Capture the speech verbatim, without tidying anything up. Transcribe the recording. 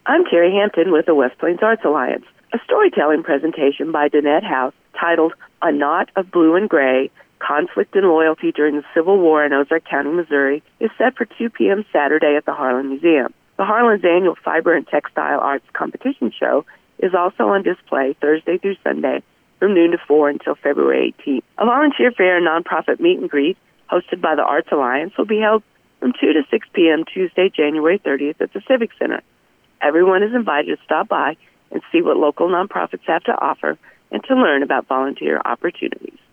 I'm Terry Hampton with the West Plains Arts Alliance. A storytelling presentation by Danette House titled A Knot of Blue and Gray, Conflict and Loyalty During the Civil War in Ozark County, Missouri is set for two p.m. Saturday at the Harlan Museum. The Harlan's annual Fiber and Textile Arts Competition Show is also on display Thursday through Sunday from noon to four until February eighteenth. A volunteer fair and nonprofit meet and greet hosted by the Arts Alliance will be held from two to six p.m. Tuesday, January thirtieth at the Civic Center. Everyone is invited to stop by and see what local nonprofits have to offer and to learn about volunteer opportunities.